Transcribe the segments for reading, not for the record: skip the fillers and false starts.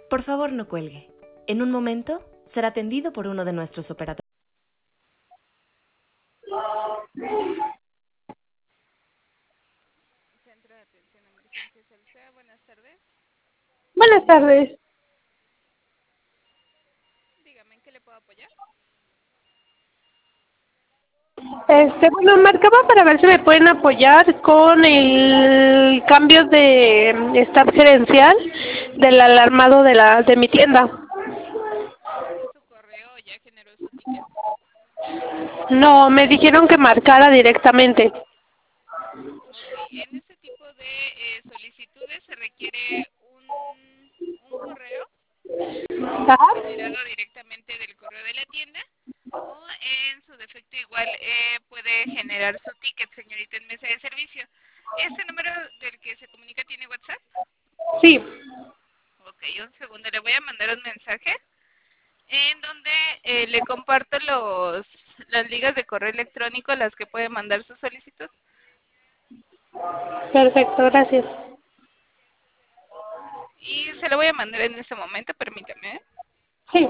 Por favor, no cuelgue. En un momento será atendido por uno de nuestros operadores. Centro de Atención a Emergencias Alsea, buenas tardes. Buenas tardes. Dígame, ¿en qué le puedo apoyar? Bueno, marcaba para ver si me pueden apoyar con el cambio de staff gerencial del alarmado de mi tienda. ¿Mandó su correo o ya generó su ticket? No, me dijeron que marcara directamente. Ok, en este tipo de solicitudes se requiere un correo Ajá. generado directamente del correo de la tienda o en su defecto igual puede generar su ticket, señorita, en mesa de servicio. ¿Este número del que se comunica tiene WhatsApp? Sí. Ok, un segundo, le voy a mandar un mensaje en donde le comparto las ligas de correo electrónico a las que puede mandar su solicitud. Perfecto, gracias. Y se lo voy a mandar en este momento, permítame. Sí.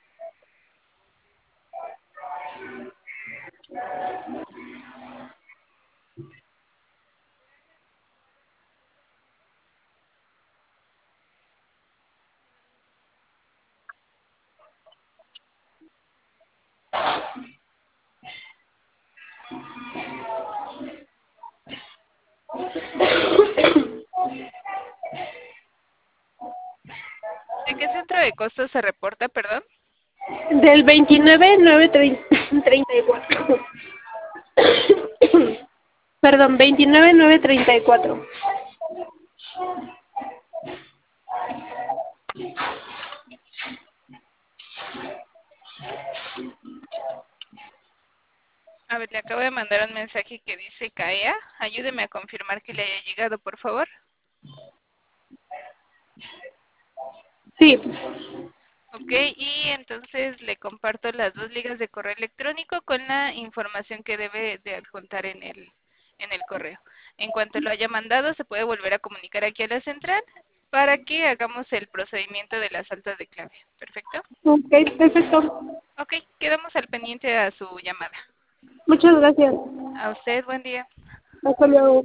¿De qué centro de costos se reporta, perdón? Del 29.934. Perdón, 29.934. A ver, le acabo de mandar un mensaje que dice CAEA. Ayúdeme a confirmar que le haya llegado, por favor. Sí. Ok, y entonces le comparto las dos ligas de correo electrónico con la información que debe de adjuntar en el correo. En cuanto lo haya mandado, se puede volver a comunicar aquí a la central para que hagamos el procedimiento de las altas de clave. ¿Perfecto? Ok, perfecto. Ok, quedamos al pendiente a su llamada. Muchas gracias. A usted, buen día. Hasta luego.